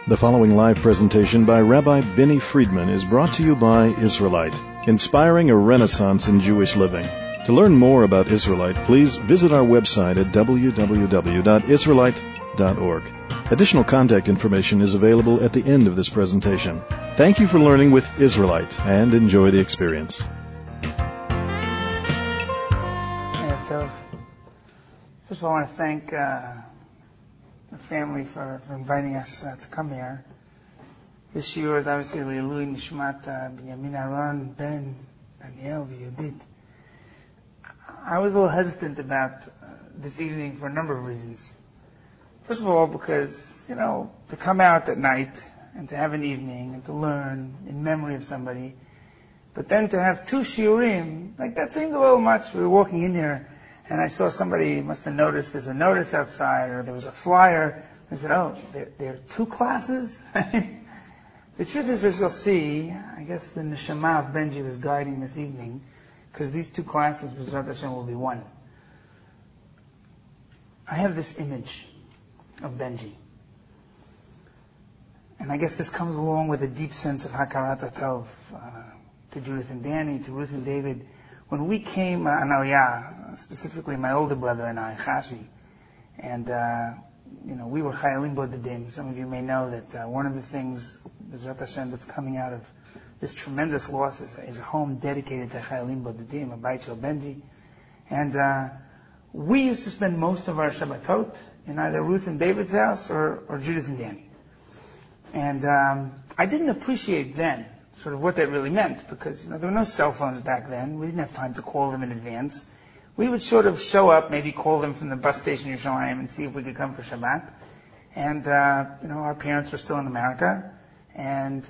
The following live presentation by Rabbi Benny Friedman is brought to you by Israelite, inspiring a renaissance in Jewish living. To learn more about Israelite, please visit our website at www.israelite.org. Additional contact information is available at the end of this presentation. Thank you for learning with Israelite and enjoy the experience. First of all, I want to thank the family for inviting us to come here. This year is obviously Leilui Nishmat Binyamin Aaron Ben Daniel V'Yudit. I was a little hesitant about this evening for a number of reasons. First of all, because, to come out at night and to have an evening and to learn in memory of somebody, but then to have two shiurim, that seemed a little much. We were walking in here and I saw somebody must have noticed there's a notice outside or there was a flyer. I said, there are two classes? The truth is, as you'll see, I guess the neshama of Benji was guiding this evening, because these two classes, B'ezrat Hashem, will be one. I have this image of Benji. And I guess this comes along with a deep sense of Hakarat Hatov to Judith and Danny, to Ruth and David. When we came on Aliyah, specifically my older brother and I, Chashi, and we were Chayalim Bodedim. Some of you may know that one of the things, B'ezrat Hashem, that's coming out of this tremendous loss is a home dedicated to Chayalim Bodedim, a Beit Shel Benji. And we used to spend most of our Shabbatot in either Ruth and David's house or Judith and Danny. And I didn't appreciate then sort of what that really meant, because there were no cell phones back then. We didn't have time to call them in advance. We would sort of show up, maybe call them from the bus station in Yerushalayim and see if we could come for Shabbat. And our parents were still in America, and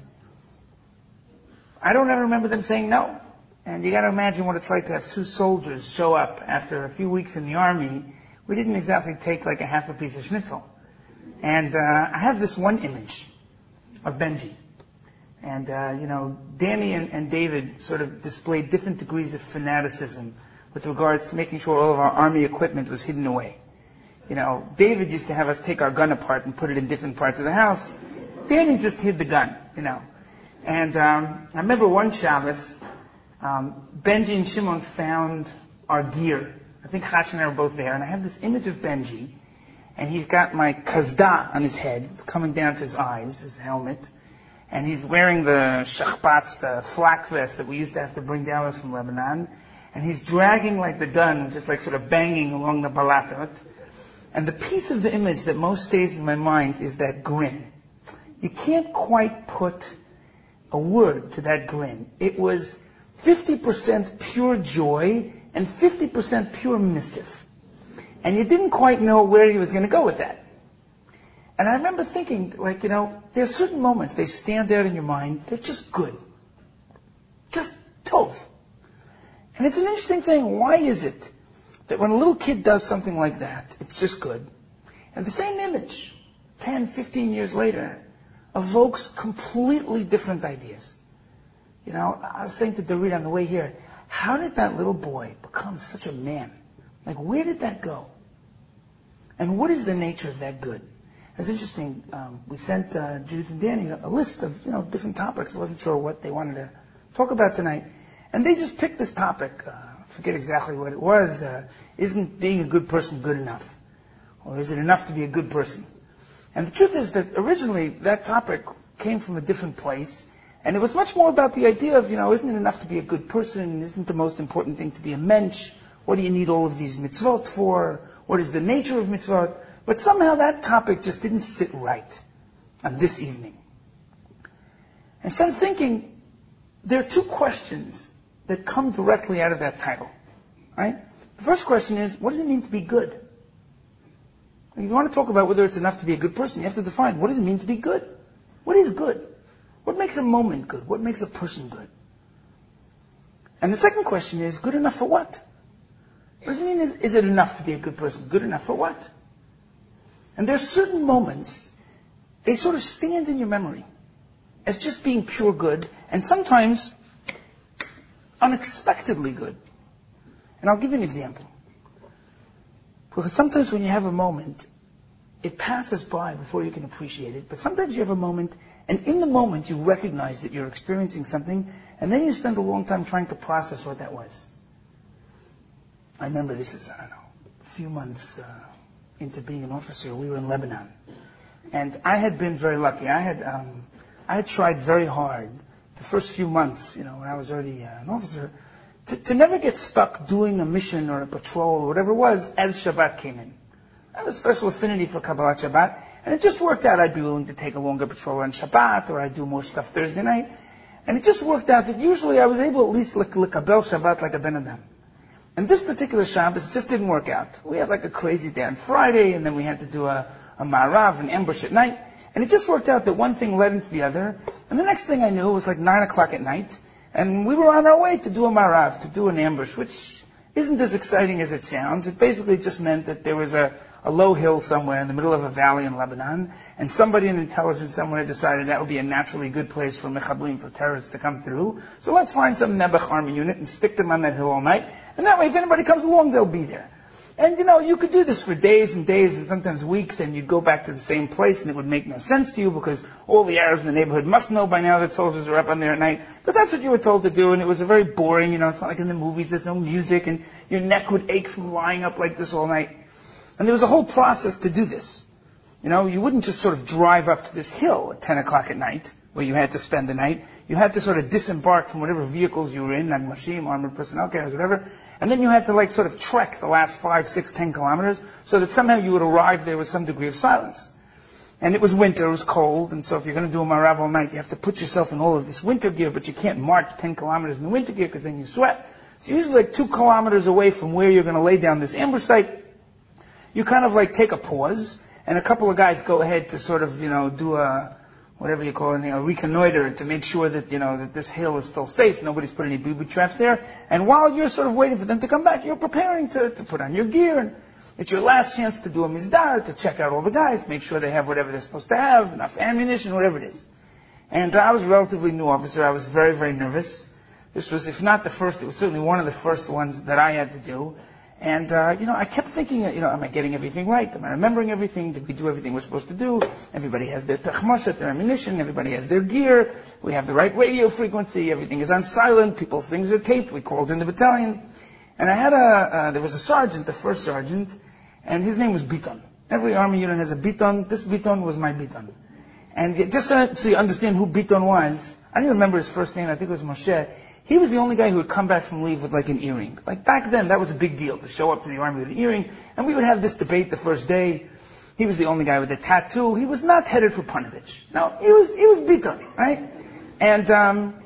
I don't ever remember them saying no. And you got to imagine what it's like to have two soldiers show up after a few weeks in the army. We didn't exactly take like a half a piece of schnitzel. And I have this one image of Benji. And, Danny and David sort of displayed different degrees of fanaticism with regards to making sure all of our army equipment was hidden away. David used to have us take our gun apart and put it in different parts of the house. Danny just hid the gun, And I remember one Shabbos, Benji and Shimon found our gear. I think Chash and I were both there. And I have this image of Benji, and he's got my kazda on his head, coming down to his eyes, his helmet. And he's wearing the shachbats, the flak vest that we used to have to bring down with us from Lebanon. And he's dragging the gun, just sort of banging along the balatot. And the piece of the image that most stays in my mind is that grin. You can't quite put a word to that grin. It was 50% pure joy and 50% pure mischief. And you didn't quite know where he was going to go with that. And I remember thinking, there are certain moments, they stand out in your mind, they're just good. Just tov. And it's an interesting thing. Why is it that when a little kid does something like that, it's just good? And the same image, 10, 15 years later, evokes completely different ideas. I was saying to Dorit on the way here, how did that little boy become such a man? Where did that go? And what is the nature of that good? It's interesting. We sent Judith and Danny a list of different topics. I wasn't sure what they wanted to talk about tonight, and they just picked this topic. I forget exactly what it was. Isn't being a good person good enough, or is it enough to be a good person? And the truth is that originally that topic came from a different place, and it was much more about the idea of isn't it enough to be a good person? Isn't the most important thing to be a mensch? What do you need all of these mitzvot for? What is the nature of mitzvot? But somehow that topic just didn't sit right on this evening. And I started thinking, there are two questions that come directly out of that title. Right? The first question is, what does it mean to be good? If you want to talk about whether it's enough to be a good person, you have to define, what does it mean to be good? What is good? What makes a moment good? What makes a person good? And the second question is, good enough for what? What does it mean, is it enough to be a good person? Good enough for what? And there are certain moments, they sort of stand in your memory as just being pure good, and sometimes unexpectedly good. And I'll give you an example. Because sometimes when you have a moment, it passes by before you can appreciate it. But sometimes you have a moment, and in the moment you recognize that you're experiencing something, and then you spend a long time trying to process what that was. I remember this is, a few months into being an officer. We were in Lebanon. And I had been very lucky. I had tried very hard the first few months, when I was already an officer, to never get stuck doing a mission or a patrol or whatever it was as Shabbat came in. I have a special affinity for Kabbalat Shabbat, and it just worked out. I'd be willing to take a longer patrol on Shabbat, or I'd do more stuff Thursday night. And it just worked out that usually I was able at least to kabel Shabbat like a Ben Adam. And this particular Shabbos just didn't work out. We had a crazy day on Friday, and then we had to do a ma'arav, an ambush at night. And it just worked out that one thing led into the other. And the next thing I knew, it was 9 o'clock at night. And we were on our way to do a ma'arav, to do an ambush, which isn't as exciting as it sounds. It basically just meant that there was a low hill somewhere in the middle of a valley in Lebanon, and somebody in intelligence somewhere decided that would be a naturally good place for mechablim, for terrorists to come through. So let's find some Nebuch army unit and stick them on that hill all night. And that way, if anybody comes along, they'll be there. And you could do this for days and days and sometimes weeks, and you'd go back to the same place, and it would make no sense to you because all the Arabs in the neighborhood must know by now that soldiers are up on there at night. But that's what you were told to do, and it was a very boring, it's not like in the movies, there's no music, and your neck would ache from lying up like this all night. And there was a whole process to do this. You wouldn't just sort of drive up to this hill at 10 o'clock at night, where you had to spend the night. You had to sort of disembark from whatever vehicles you were in, Mashim, armored personnel carriers, whatever. And then you had to sort of trek the last 5, 6, 10 kilometers so that somehow you would arrive there with some degree of silence. And it was winter, it was cold, and so if you're going to do a ma'arav all night, you have to put yourself in all of this winter gear, but you can't march 10 kilometers in the winter gear because then you sweat. So usually 2 kilometers away from where you're going to lay down this ambush site, you kind of take a pause, and a couple of guys go ahead to sort of, do a, whatever you call it, reconnoiter to make sure that, that this hill is still safe. Nobody's put any booby traps there. And while you're sort of waiting for them to come back, you're preparing to put on your gear. And it's your last chance to do a mizdar, to check out all the guys, make sure they have whatever they're supposed to have, enough ammunition, whatever it is. And I was a relatively new officer. I was very, very nervous. This was, if not the first, it was certainly one of the first ones that I had to do. And, I kept thinking, am I getting everything right? Am I remembering everything? Did we do everything we're supposed to do? Everybody has their tachmashet, their ammunition. Everybody has their gear. We have the right radio frequency. Everything is on silent. People's things are taped. We called in the battalion. And I had there was a sergeant, the first sergeant, and his name was Biton. Every army unit has a Biton. This Biton was my Biton. And just so you understand who Biton was, I don't remember his first name. I think it was Moshe. He was the only guy who would come back from leave with an earring. Back then, that was a big deal to show up to the army with an earring. And we would have this debate the first day. He was the only guy with a tattoo. He was not headed for Panovich. No, he was Biton, right? And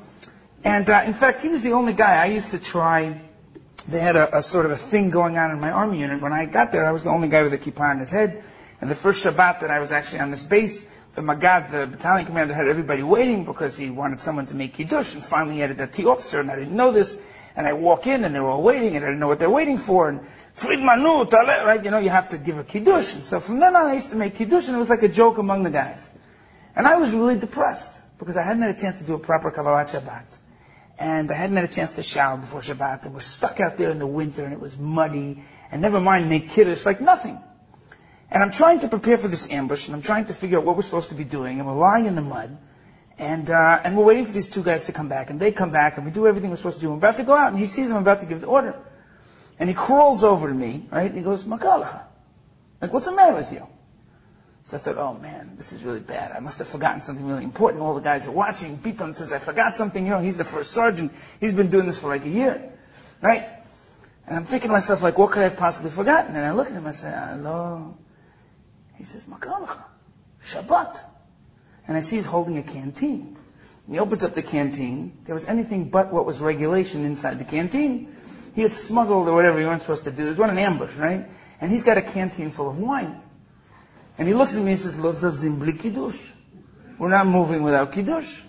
in fact, he was the only guy I used to try. They had a sort of a thing going on in my army unit. When I got there, I was the only guy with a kippah on his head. And the first Shabbat that I was actually on this base, the Magad, the battalion commander, had everybody waiting because he wanted someone to make Kiddush, and finally he had a Dati officer, and I didn't know this, and I walk in, and they were all waiting, and I didn't know what they're waiting for, and Friedmanu, Taleh, right, you have to give a Kiddush, and so from then on I used to make Kiddush, and it was like a joke among the guys. And I was really depressed, because I hadn't had a chance to do a proper Kabbalat Shabbat, and I hadn't had a chance to shower before Shabbat, and was stuck out there in the winter, and it was muddy, and never mind make Kiddush, nothing. And I'm trying to prepare for this ambush, and I'm trying to figure out what we're supposed to be doing, and we're lying in the mud, and we're waiting for these 2 guys to come back, and they come back, and we do everything we're supposed to do. I'm about to go out, and he sees I'm about to give the order. And he crawls over to me, right, and he goes, Makalacha. What's the matter with you? So I thought, oh man, this is really bad. I must have forgotten something really important. All the guys are watching. Biton says, I forgot something. He's the first sergeant. He's been doing this for a year, right? And I'm thinking to myself, what could I have possibly forgotten? And I look at him, I say, hello. He says, Makalacha, Shabbat. And I see he's holding a canteen. And he opens up the canteen. There was anything but what was regulation inside the canteen. He had smuggled or whatever you weren't supposed to do. It was an ambush, right? And he's got a canteen full of wine. And he looks at me and says, Lo zazim bli kiddush. We're not moving without kiddush.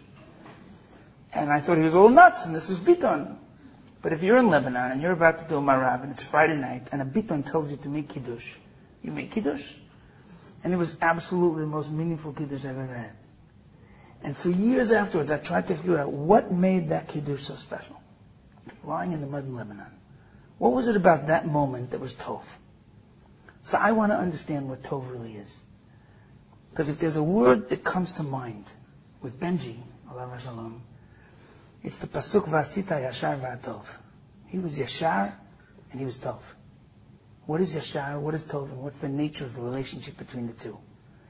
And I thought he was all nuts, and this was Biton. But if you're in Lebanon and you're about to do a marav and it's Friday night and a Biton tells you to make kiddush, you make kiddush. And it was absolutely the most meaningful kiddush I've ever had. And for years afterwards, I tried to figure out what made that kiddush so special. Lying in the mud in Lebanon. What was it about that moment that was tov? So I want to understand what tov really is. Because if there's a word that comes to mind with Benji, alav shalom, it's the pasuk Vasita Yashar V'Atov. He was Yashar and he was Tov. What is Yashar, what is Tov, and what's the nature of the relationship between the two?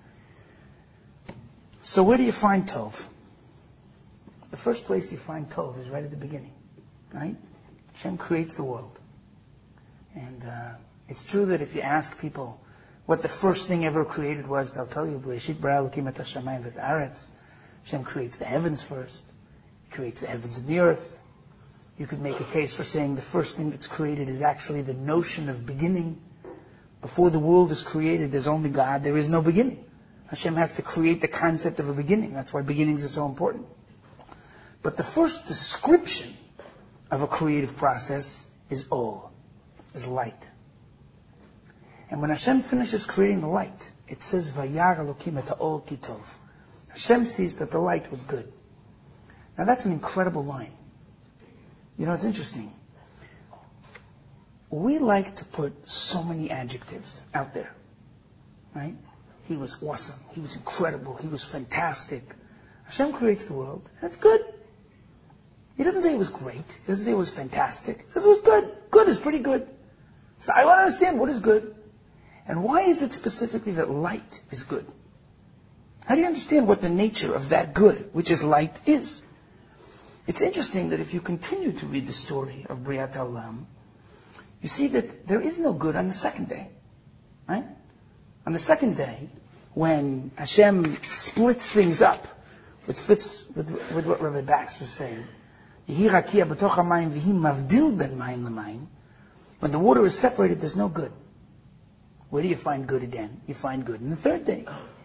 So where do you find Tov? The first place you find Tov is right at the beginning, right? Hashem creates the world. And it's true that if you ask people what the first thing ever created was, they'll tell you, Bereshit bara Elokim et hashamayim v'et haaretz. Hashem creates the heavens first. He creates the heavens and the earth. You could make a case for saying the first thing that's created is actually the notion of beginning. Before the world is created, there's only God, there is no beginning. Hashem has to create the concept of a beginning. That's why beginnings are so important. But the first description of a creative process is Or, is light. And when Hashem finishes creating the light, it says, Vayar Elokim et ha'or ki tov. Hashem sees that the light was good. Now that's an incredible line. You know, it's interesting. We like to put so many adjectives out there, right? He was awesome. He was incredible. He was fantastic. Hashem creates the world. That's good. He doesn't say it was great. He doesn't say it was fantastic. He says it was good. Good is pretty good. So I want to understand what is good. And why is it specifically that light is good? How do you understand what the nature of that good, which is light, is? It's interesting that if you continue to read the story of Briat Olam, you see that there is no good on the second day. Right? On the second day, when Hashem splits things up, it fits with what Rabbi Baxter was saying. When the water is separated, there's no good. Where do you find good again? You find good in the third day.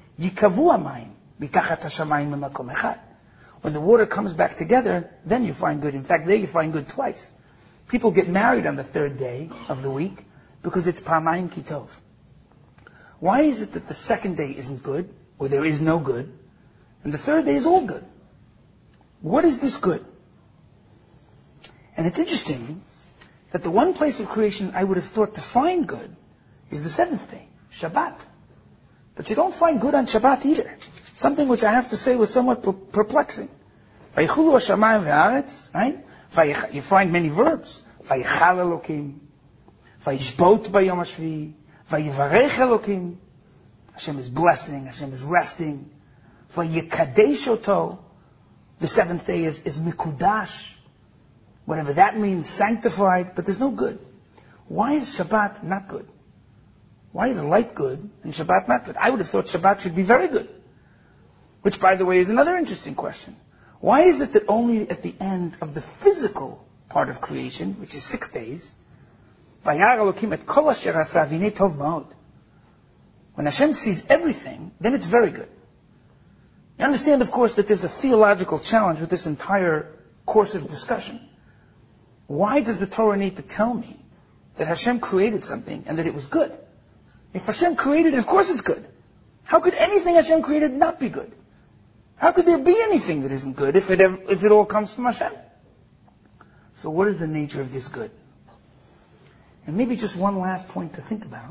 When the water comes back together, then you find good. In fact, there you find good twice. People get married on the third day of the week because it's Pamayim Kitov. Why is it that the second day isn't good, or there is no good, and the third day is all good? What is this good? And it's interesting that the one place of creation I would have thought to find good is the seventh day, Shabbat. But you don't find good on Shabbat either. Something which I have to say was somewhat perplexing. Vayichulu hashamayim ve'aretz, right? You find many verbs. Vayichal Elokim, Vayishbot bayom hashvi, Vayivarech Elokim. Hashem is blessing, Hashem is resting. Vayikadesh oto. The seventh day is mikudash. Whatever that means, sanctified, but there's no good. Why is Shabbat not good? Why is light good and Shabbat not good? I would have thought Shabbat should be very good. Which, by the way, is another interesting question. Why is it that only at the end of the physical part of creation, which is 6 days, Vayar Elokim et kol asher asa v'hinei tov ma'od. When Hashem sees everything, then it's very good. You understand, of course, that there's a theological challenge with this entire course of discussion. Why does the Torah need to tell me that Hashem created something and that it was good? If Hashem created it, of course it's good. How could anything Hashem created not be good? How could there be anything that isn't good if it all comes from Hashem? So what is the nature of this good? And maybe just one last point to think about.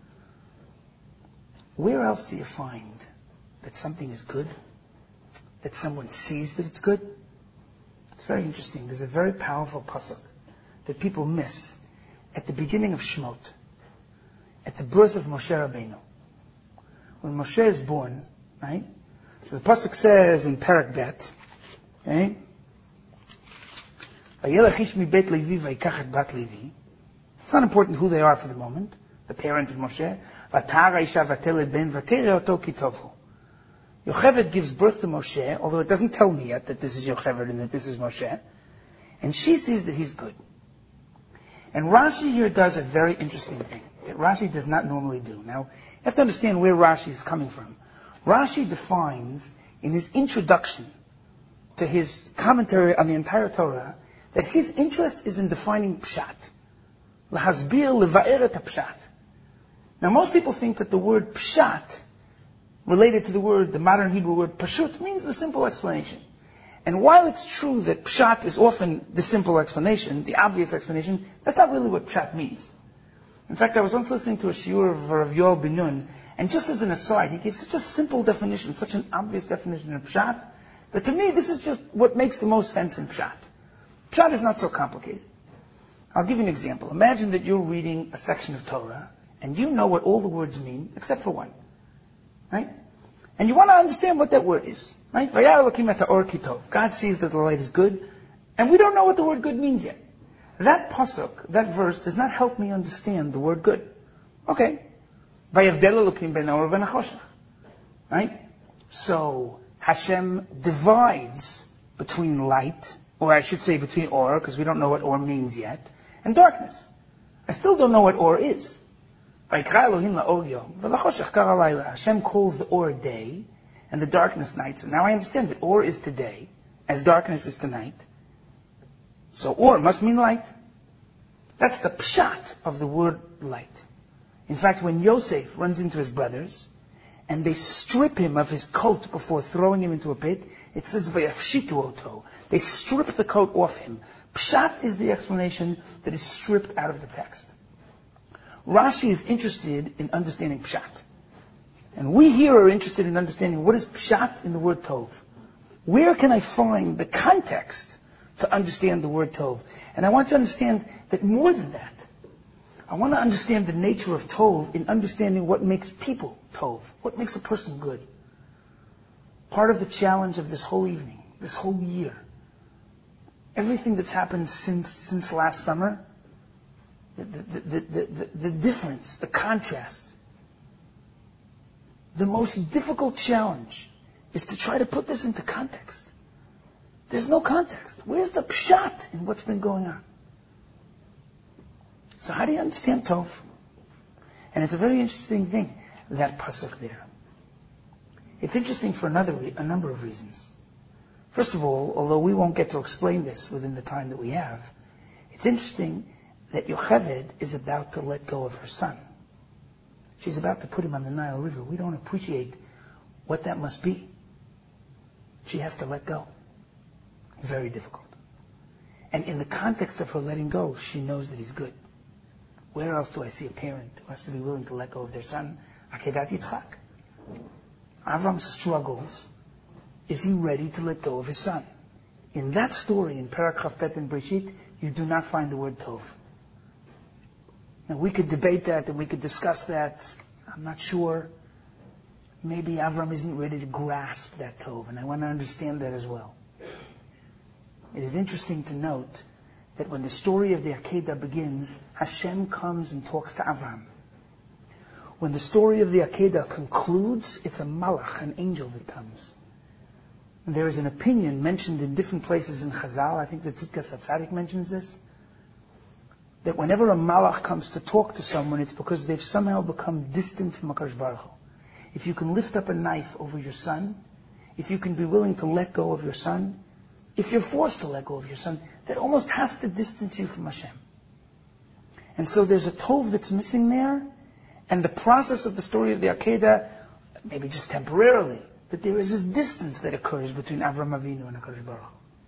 Where else do you find that something is good? That someone sees that it's good? It's very interesting. There's a very powerful pasuk that people miss at the beginning of Shemot, at the birth of Moshe Rabbeinu. When Moshe is born, right? So the pasuk says in Parak Bet, okay? It's not important who they are for the moment, the parents of Moshe. Yocheved gives birth to Moshe, although it doesn't tell me yet that this is Yocheved and that this is Moshe. And she sees that he's good. And Rashi here does a very interesting thing that Rashi does not normally do. Now, you have to understand where Rashi is coming from. Rashi defines in his introduction to his commentary on the entire Torah that his interest is in defining Pshat. Lahasbir leva'er et Pshat. Now, most people think that the word Pshat, related to the modern Hebrew word Pashut, means the simple explanation. And while it's true that Pshat is often the simple explanation, the obvious explanation, that's not really what Pshat means. In fact, I was once listening to a shiur of Rav Yoel Ben Nun, And just as an aside, he gives such a simple definition, such an obvious definition of Pshat, that to me this is just what makes the most sense in Pshat. Pshat is not so complicated. I'll give you an example. Imagine that you're reading a section of Torah, and you know what all the words mean, except for one. Right? And you want to understand what that word is. Right? God sees that the light is good, and we don't know what the word good means yet. That pasuk, that verse, does not help me understand the word good. Okay. Right? So, Hashem divides between light, or I should say between or, because we don't know what or means yet, and darkness. I still don't know what or is. Hashem calls the or day, and the darkness night. So now I understand that or is today, as darkness is tonight. So or must mean light. That's the pshat of the word light. In fact, when Yosef runs into his brothers, and they strip him of his coat before throwing him into a pit, it says, Vayafshitu oto. They strip the coat off him. Pshat is the explanation that is stripped out of the text. Rashi is interested in understanding pshat. And we here are interested in understanding what is pshat in the word tov. Where can I find the context to understand the word tov? And I want to understand that more than that, I want to understand the nature of tov in understanding what makes people tov, what makes a person good. Part of the challenge of this whole evening, this whole year, everything that's happened since last summer, the difference, the contrast, the most difficult challenge is to try to put this into context. There's no context. Where's the pshat in what's been going on? So how do you understand Tov? And it's a very interesting thing, that pasuk there. It's interesting for a number of reasons. First of all, although we won't get to explain this within the time that we have, it's interesting that Yocheved is about to let go of her son. She's about to put him on the Nile River. We don't appreciate what that must be. She has to let go. Very difficult. And in the context of her letting go, she knows that he's good. Where else do I see a parent who has to be willing to let go of their son? Akedat Yitzchak. Avram struggles. Is he ready to let go of his son? In that story, in Perek Chavbet in Breshit, you do not find the word Tov. Now we could debate that and we could discuss that. I'm not sure. Maybe Avram isn't ready to grasp that Tov, and I want to understand that as well. It is interesting to note that when the story of the Akedah begins, Hashem comes and talks to Avram. When the story of the Akedah concludes, it's a malach, an angel that comes. And there is an opinion mentioned in different places in Chazal, I think that Tzidkas HaTzadik mentions this, that whenever a malach comes to talk to someone, it's because they've somehow become distant from HaKadosh Baruch Hu. If you can lift up a knife over your son, if you can be willing to let go of your son, if you're forced to let go of your son, that almost has to distance you from Hashem. And so there's a tov that's missing there, and the process of the story of the Akedah, maybe just temporarily, that there is this distance that occurs between Avram Avinu and HaKadosh Baruch Hu.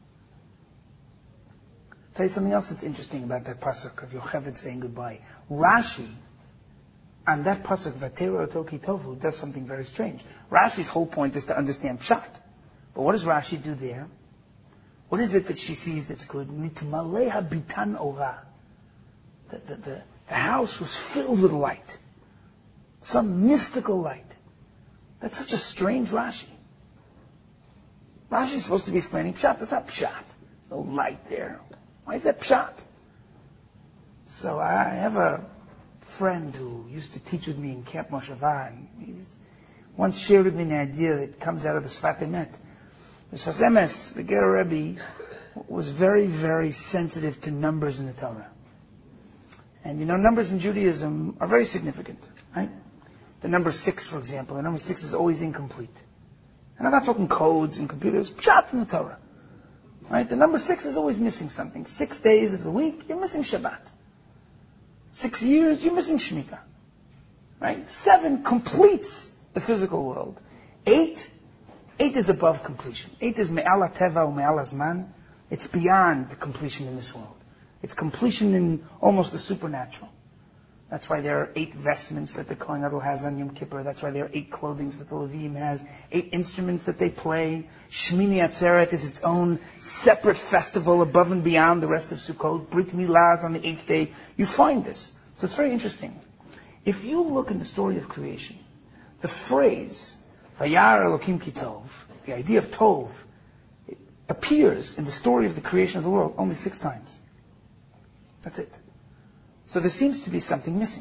I'll tell you something else that's interesting about that pasuk of Yocheved saying goodbye. Rashi, on that pasuk, Vatera Otoki Tovu, does something very strange. Rashi's whole point is to understand Pshat. But what does Rashi do there? What is it that she sees that's good? Nitmaleha bitan ora. The house was filled with light. Some mystical light. That's such a strange Rashi. Rashi's supposed to be explaining Pshat. That's not Pshat. There's no light there. Why is that Pshat? So I have a friend who used to teach with me in Camp Moshava, and he once shared with me an idea that comes out of the Sfat Emet. The Sfas Emes, the Ger Rebbe, was very, very sensitive to numbers in the Torah. And you know, numbers in Judaism are very significant, right? The number 6, for example, the number 6 is always incomplete. And I'm not talking codes and computers, Pshat in the Torah. Right? The number 6 is always missing something. 6 days of the week, you're missing Shabbat. 6 years, you're missing Shemitah. Right? 7 completes the physical world. 8 is above completion. 8 is me'ala teva or me'ala zman. It's beyond the completion in this world. It's completion in almost the supernatural. That's why there are 8 vestments that the Kohen Gadol has on Yom Kippur. That's why there are 8 clothings that the Leviim has, 8 instruments that they play. Shmini Atzeret is its own separate festival above and beyond the rest of Sukkot. Brit Milah is on the 8th day. You find this. So it's very interesting. If you look in the story of creation, the phrase, Vayar Elokim Ki Tov, the idea of Tov, it appears in the story of the creation of the world only 6 times. That's it. So there seems to be something missing.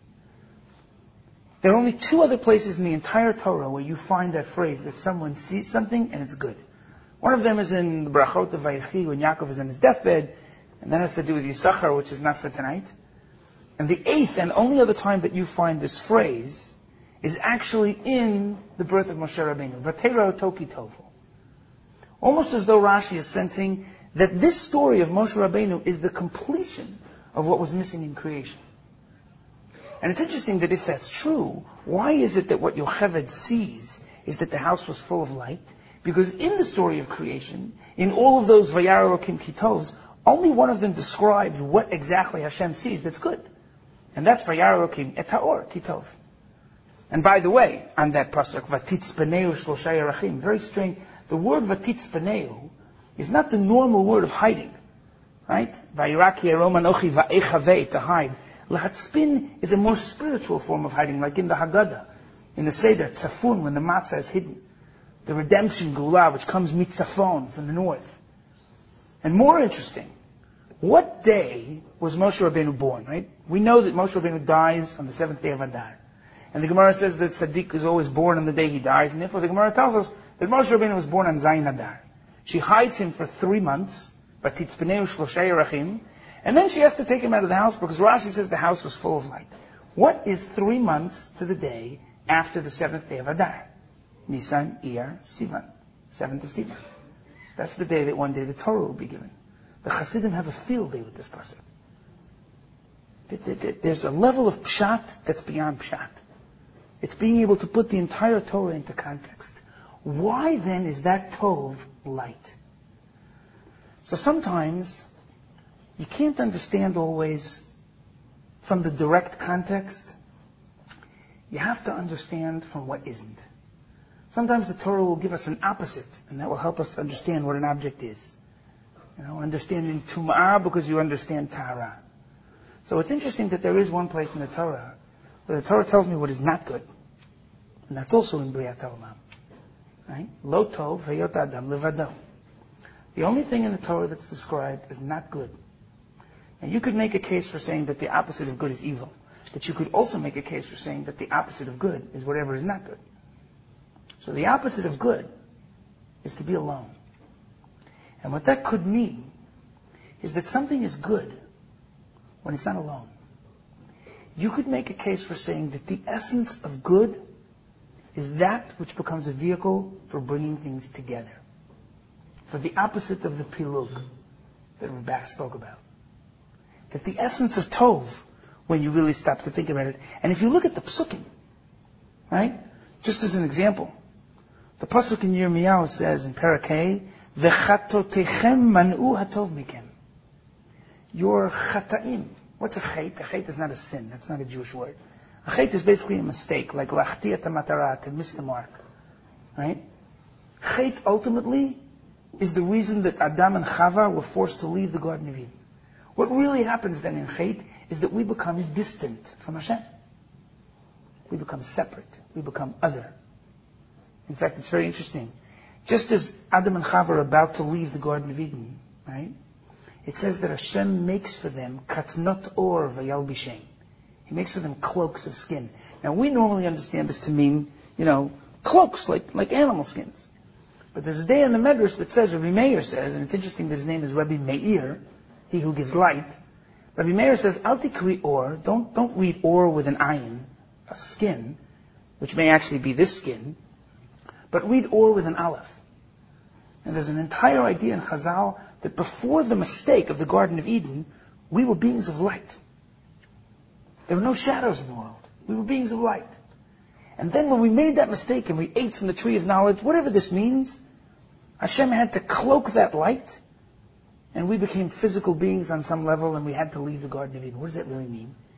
There are only 2 other places in the entire Torah where you find that phrase that someone sees something and it's good. One of them is in the Brachot of Vayechi when Yaakov is in his deathbed, and that has to do with Yisachar, which is not for tonight. And the 8th and only other time that you find this phrase is actually in the birth of Moshe Rabbeinu. Vatera Toki Tovu. Almost as though Rashi is sensing that this story of Moshe Rabbeinu is the completion of what was missing in creation. And it's interesting that if that's true, why is it that what Yocheved sees is that the house was full of light? Because in the story of creation, in all of those Vayar Elokim Ki Tovs, only one of them describes what exactly Hashem sees that's good. And that's Vayar Elokim et Haor Ki Tov. And by the way, on that pasuk, Vatitzpaneu Shlosha Yerachim, very strange, the word Vatitzpaneu is not the normal word of hiding. Right? Vayiraki Erom Anochi Va'echavei, to hide. Lahatzpin is a more spiritual form of hiding, like in the Haggadah, in the Seder, Tzafun, when the matzah is hidden. The redemption Gula, which comes mitzafon, from the north. And more interesting, what day was Moshe Rabbeinu born, right? We know that Moshe Rabbeinu dies on the 7th day of Adar. And the Gemara says that Tzaddik is always born on the day he dies, and therefore the Gemara tells us that Moshe Rabbeinu was born on Zayin Adar. She hides him for 3 months, Vatitzpaneu Shlosha Yerachim, and then she has to take him out of the house because Rashi says the house was full of light. What is 3 months to the day after the 7th day of Adar? Nisan, Iyar, Sivan. 7th of Sivan. That's the day that one day the Torah will be given. The Hasidim have a field day with this pasuk. There's a level of pshat that's beyond pshat. It's being able to put the entire Torah into context. Why then is that Tov light? So sometimes you can't understand always from the direct context. You have to understand from what isn't. Sometimes the Torah will give us an opposite, and that will help us to understand what an object is. Understanding Tum'ah because you understand Tahara. So it's interesting that there is one place in the Torah where the Torah tells me what is not good. And that's also in Briat HaOlam. Right? Lo tov heyot adam levado. The only thing in the Torah that's described as not good. And you could make a case for saying that the opposite of good is evil. But you could also make a case for saying that the opposite of good is whatever is not good. So the opposite of good is to be alone. And what that could mean is that something is good when it's not alone. You could make a case for saying that the essence of good is that which becomes a vehicle for bringing things together. For the opposite of the pilug that Rabbah spoke about. That the essence of Tov, when you really stop to think about it, and if you look at the psukim, right? Just as an example, the pasuk in Yirmiyahu says in Parakeh, V'chatotechem man'u hatov mikem. Your chataim. What's a chait? A chait is not a sin. That's not a Jewish word. A chait is basically a mistake, like lachti et matara, to miss the mark. Right? Chait ultimately is the reason that Adam and Chava were forced to leave the Garden of Eden. What really happens then in chait is that we become distant from Hashem. We become separate. We become other. In fact, it's very interesting. Just as Adam and Chava are about to leave the Garden of Eden, right? It says that Hashem makes for them katnot or vayalbishem. He makes for them cloaks of skin. Now we normally understand this to mean, cloaks like animal skins. But there's a day in the Medrash that says, Rabbi Meir says, and it's interesting that his name is Rabbi Meir, he who gives light. Rabbi Meir says, Al tikri or, don't read or with an ayin, a skin, which may actually be this skin, but read or with an aleph. And there's an entire idea in Chazal that before the mistake of the Garden of Eden, we were beings of light. There were no shadows in the world. We were beings of light. And then when we made that mistake and we ate from the tree of knowledge, whatever this means, Hashem had to cloak that light, and we became physical beings on some level, and we had to leave the Garden of Eden. What does that really mean?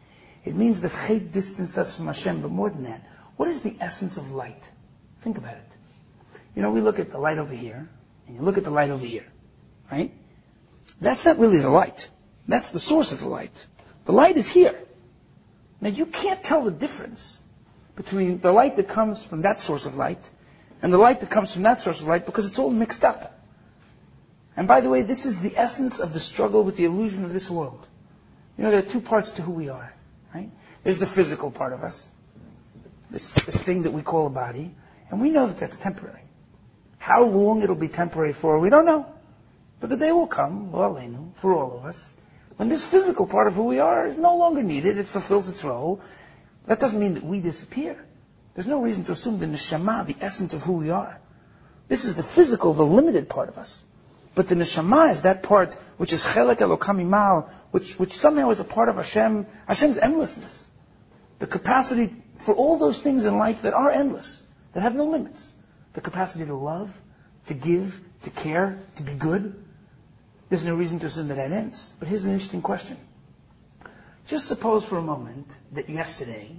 It means that Chet distanced us from Hashem, but more than that, what is the essence of light? Think about it. We look at the light over here, and you look at the light over here, right? That's not really the light. That's the source of the light. The light is here. Now you can't tell the difference between the light that comes from that source of light and the light that comes from that source of light because it's all mixed up. And by the way, this is the essence of the struggle with the illusion of this world. There are two parts to who we are, right? There's the physical part of us, this thing that we call a body, and we know that that's temporary. How long it'll be temporary for, we don't know. But the day will come, for all of us, when this physical part of who we are is no longer needed, it fulfills its role. That doesn't mean that we disappear. There's no reason to assume the neshama, the essence of who we are. This is the physical, the limited part of us. But the neshama is that part which is chelek elokam imal, which somehow is a part of Hashem's endlessness. The capacity for all those things in life that are endless, that have no limits. The capacity to love, to give, to care, to be good. There's no reason to assume that ends. But here's an interesting question. Just suppose for a moment that yesterday,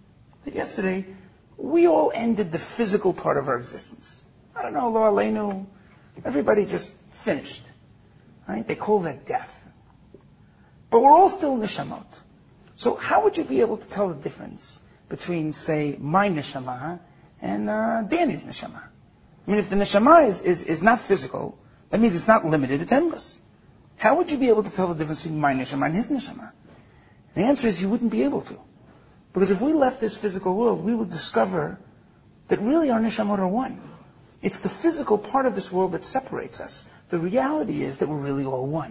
we all ended the physical part of our existence. I don't know, lo aleinu, everybody just finished. Right? They call that death. But we're all still neshamot. So how would you be able to tell the difference between, say, my neshama and Danny's neshama? I mean, if the neshama is not physical, that means it's not limited, it's endless. How would you be able to tell the difference between my neshama and his neshama? The answer is you wouldn't be able to. Because if we left this physical world, we would discover that really our neshamot are one. It's the physical part of this world that separates us. The reality is that we're really all one.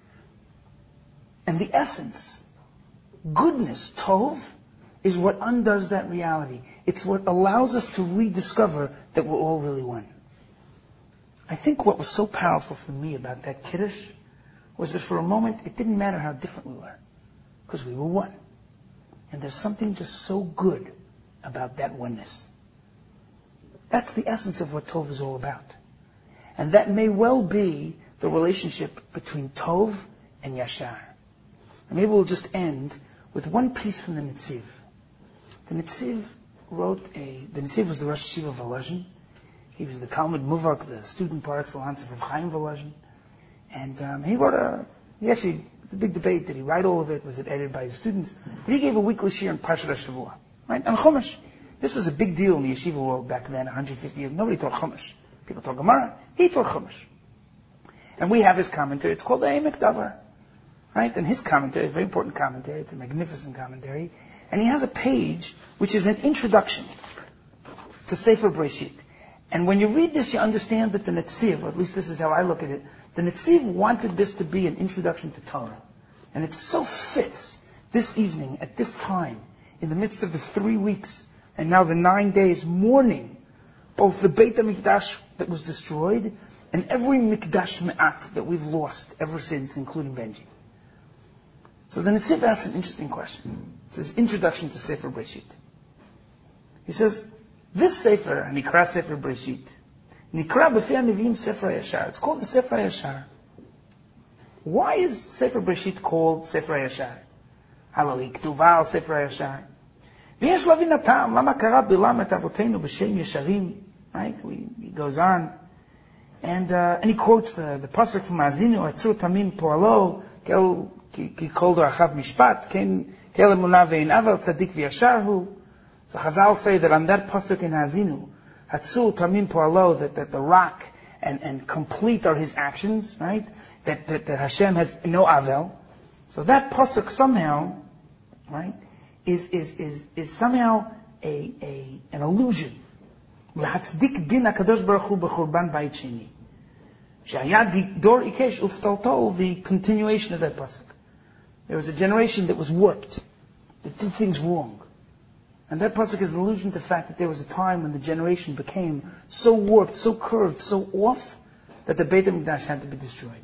And the essence, goodness, tov, is what undoes that reality. It's what allows us to rediscover that we're all really one. I think what was so powerful for me about that Kiddush was that for a moment it didn't matter how different we were, because we were one. And there's something just so good about that oneness. That's the essence of what Tov is all about. And that may well be the relationship between Tov and Yashar. And maybe we'll just end with one piece from the Netziv. The Netziv the Netziv was the Rosh Yeshiva of Volozhin. He was the Talmud Muvak, the student par excellence of Rav Chaim Volozhin. And he wrote it's a big debate. Did he write all of it? Was it edited by his students? But he gave a weekly shiur in Parshat HaShavua, right? On Chumash. This was a big deal in the yeshiva world back then, 150 years. Nobody taught Chumash. People taught Gemara. He taught Chumash. And we have his commentary. It's called the Emek Davar, right? And his commentary is a very important commentary. It's a magnificent commentary. And he has a page which is an introduction to Sefer Breshit. And when you read this, you understand that the Netziv, or at least this is how I look at it, the Netziv wanted this to be an introduction to Torah. And it so fits this evening, at this time, in the midst of the 3 weeks, and now the 9 days mourning, both the Beit HaMikdash that was destroyed, and every Mikdash Me'at that we've lost ever since, including Benji. So the Netziv asks an interesting question. It's his introduction to Sefer Breshit. He says, this Sefer, Nikra Sefer Breshit, Nikra B'fei HaNeviim Sefer HaYashar. It's called the Sefer HaYashar. Why is Sefer Breshit called Sefer HaYashar? Halal Iktuva al Sefer HaYashar. ויש להבין הטעם, למה קרא בלם את אבותינו בשם ישרים? Right? He goes on. And he quotes the pasuk from Azinu, Atzur Tamim Poalo, כי כל דרכיו משפט, כאל אמונה ואין עוול, צדיק וישר הוא. So Chazal say that on that pasuk in Azinu, Atzur Tamim Poalo, that the rock and complete are his actions, right? That Hashem has no avel. So that pasuk somehow, right, is somehow an illusion. להצדיק דין הקדוש ברוך הוא בחורבן בית שני. שהיה דור עיקש ופתלתו, the continuation of that pasuk. There was a generation that was warped, that did things wrong. And that pasuk is an allusion to the fact that there was a time when the generation became so warped, so curved, so off, that the Beit HaMikdash had to be destroyed.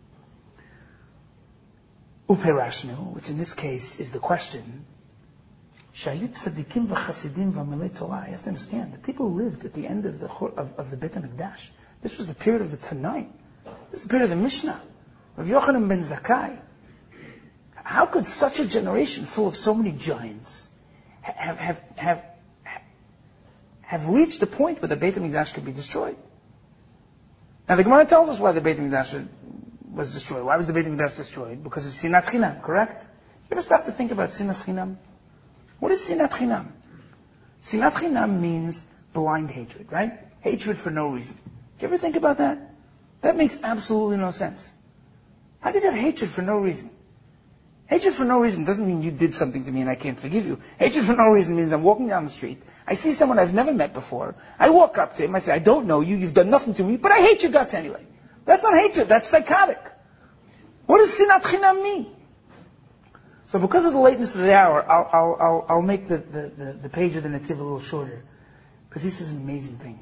Uperashnu, which in this case is the question, Shayut tzadikim v'chasidim v'amelei Torah. You have to understand, the people who lived at the end of the Beit HaMikdash, this was the period of the Tanaim. This is the period of the Mishnah, of Yochanan ben Zakkai. How could such a generation full of so many giants have reached a point where the Beit HaMikdash could be destroyed? Now the Gemara tells us why the Beit HaMikdash was destroyed. Why was the Beit HaMikdash destroyed? Because of Sinat Chinam, correct? You ever stop to think about Sinat Chinam? What is Sinat Chinam? Sinat Chinam means blind hatred, right? Hatred for no reason. Do you ever think about that? That makes absolutely no sense. How could you have hatred for no reason? Hatred for no reason doesn't mean you did something to me and I can't forgive you. Hatred for no reason means I'm walking down the street, I see someone I've never met before, I walk up to him, I say, I don't know you, you've done nothing to me, but I hate your guts anyway. That's not hatred, that's psychotic. What does Sinat Chinam mean? So because of the lateness of the hour, I'll make the page of the Netziv a little shorter. Because he says an amazing thing.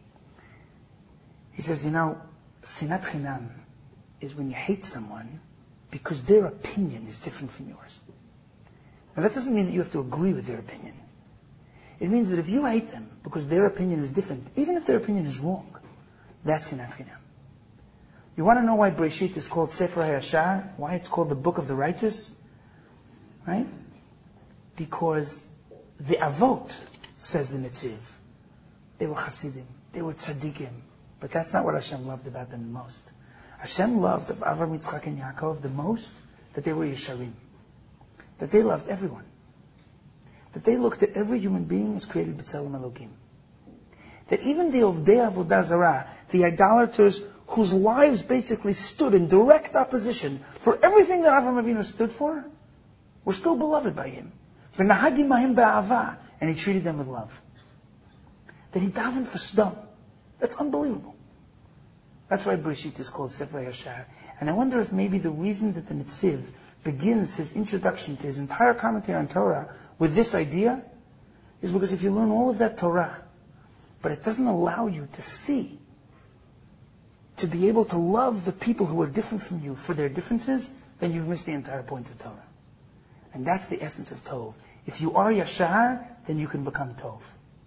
He says, Sinat Chinam is when you hate someone because their opinion is different from yours. Now that doesn't mean that you have to agree with their opinion. It means that if you hate them because their opinion is different, even if their opinion is wrong, that's Sinat Chinam. You want to know why Breshit is called Sefer HaYashar? Why it's called the Book of the Righteous? Right? Because the Avot, says the Netziv, they were Hasidim, they were Tzaddikim, but that's not what Hashem loved about them the most. Hashem loved of Avraham, Yitzchak, and Yaakov the most that they were Yesharim, that they loved everyone, that they looked at every human being as created B'Tselem Elokim, that even the Ovdei Avodah Zarah, the idolaters whose lives basically stood in direct opposition for everything that Avraham Avinu stood for, were still beloved by him. V'nahagim mahim ba'ava, and he treated them with love. That he davened for Sdom. That's unbelievable. That's why Breshit is called Sefer Yashar. And I wonder if maybe the reason that the Netziv begins his introduction to his entire commentary on Torah with this idea is because if you learn all of that Torah, but it doesn't allow you to see, to be able to love the people who are different from you for their differences, then you've missed the entire point of Torah. And that's the essence of Tov. If you are Yashar, then you can become Tov.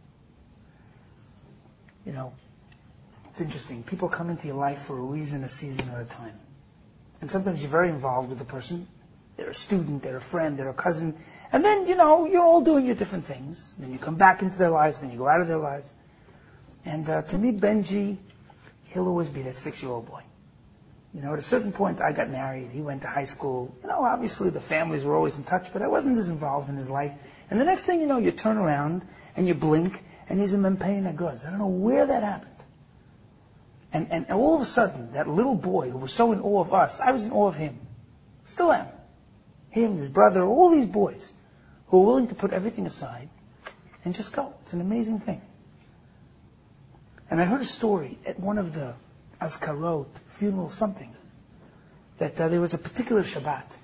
It's interesting. People come into your life for a reason, a season, or a time. And sometimes you're very involved with the person. They're a student, they're a friend, they're a cousin. And then, you're all doing your different things. Then you come back into their lives, then you go out of their lives. And to me, Benji, he'll always be that 6-year-old boy. At a certain point, I got married. He went to high school. Obviously the families were always in touch, but I wasn't as involved in his life. And the next thing you know, you turn around and you blink, and he's a Mempei Naguz. I don't know where that happened. And all of a sudden, that little boy who was so in awe of us, I was in awe of him. Still am. Him, his brother, all these boys who are willing to put everything aside and just go. It's an amazing thing. And I heard a story at one of the Azkarot, funeral something, that there was a particular Shabbat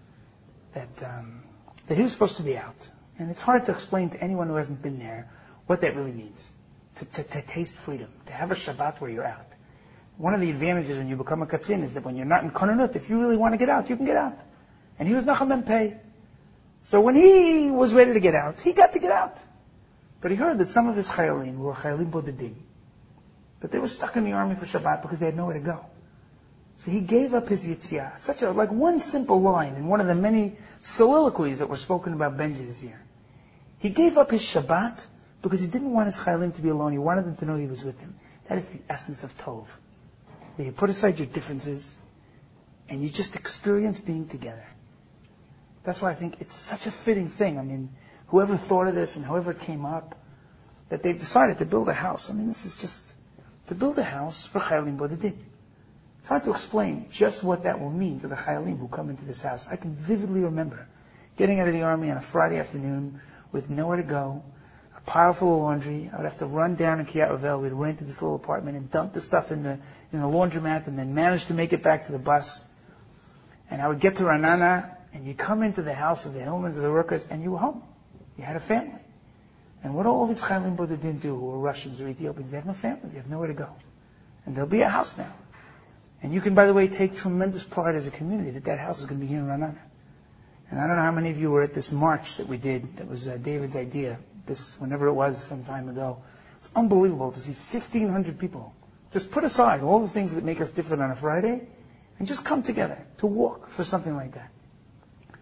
that he was supposed to be out. And it's hard to explain to anyone who hasn't been there what that really means. To taste freedom, to have a Shabbat where you're out. One of the advantages when you become a Katzin is that when you're not in Kononut, if you really want to get out, you can get out. And he was Nachum Mempei. So when he was ready to get out, he got to get out. But he heard that some of his Chayalim were Chayalim Bodedim, but they were stuck in the army for Shabbat because they had nowhere to go. So he gave up his Yitzhak. Like one simple line in one of the many soliloquies that were spoken about Benji this year. He gave up his Shabbat because he didn't want his Chayalim to be alone. He wanted them to know he was with him. That is the essence of Tov. Where you put aside your differences and you just experience being together. That's why I think it's such a fitting thing. Whoever thought of this and however it came up, that they've decided to build a house. This is just to build a house for Chayalim Bodedim. It's hard to explain just what that will mean to the Chayalim who come into this house. I can vividly remember getting out of the army on a Friday afternoon with nowhere to go, a pile full of laundry. I would have to run down in Kiryat Yovel. We'd rented this little apartment and dump the stuff in the laundromat and then manage to make it back to the bus. And I would get to Ra'anana, and you come into the house of the Hillmans, of the workers, and you were home. You had a family. And what do all these Chayalim Bodedim do who are Russians or Ethiopians? They have no family. They have nowhere to go. And there'll be a house now. And you can, by the way, take tremendous pride as a community that house is going to be here in Ra'anana. And I don't know how many of you were at this march that we did. That was David's idea. Whenever it was, some time ago. It's unbelievable to see 1,500 people just put aside all the things that make us different on a Friday and just come together to walk for something like that.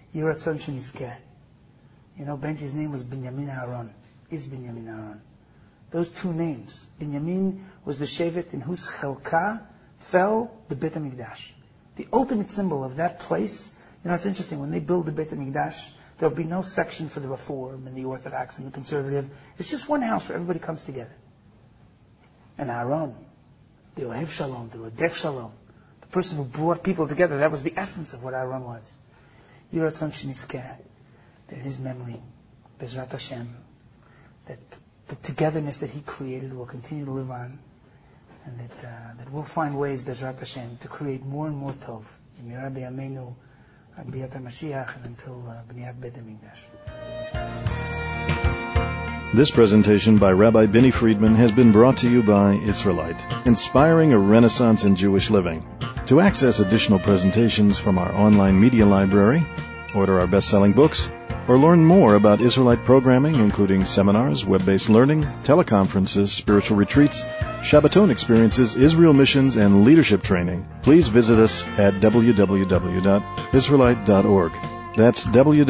Yiratzon Shenizkeh. You know, Benji's name was Binyamin Aaron. Is Binyamin Aaron. Those two names. Binyamin was the Shevet in whose Chelka fell the Beit HaMikdash. The ultimate symbol of that place. You know, it's interesting. When they build the Beit HaMikdash, there'll be no section for the Reform and the Orthodox and the Conservative. It's just one house where everybody comes together. And Aaron, the Ohev Shalom, the Rodef Shalom, the person who brought people together, that was the essence of what Aaron was. Yiratzon Shenizkeh, that in his memory, Bezrat Hashem, that the togetherness that he created will continue to live on, and that we'll find ways, Bezrat Hashem, to create more and more Tov. Yimira B'Yameinu, Ad B'Yat HaMashiach, and until B'niyat Beit HaMikdash. This presentation by Rabbi Binny Friedman has been brought to you by Israelite, inspiring a renaissance in Jewish living. To access additional presentations from our online media library, order our best-selling books, or learn more about Israelite programming, including seminars, web-based learning, teleconferences, spiritual retreats, Shabbaton experiences, Israel missions, and leadership training, please visit us at www.israelite.org. That's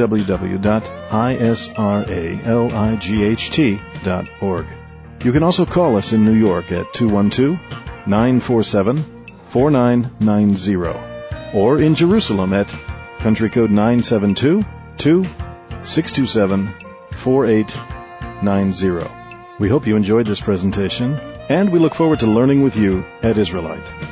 www.israelight.org. You can also call us in New York at 212-947-4990, or in Jerusalem at country code 972-627-4890. We hope you enjoyed this presentation, and we look forward to learning with you at Israelite.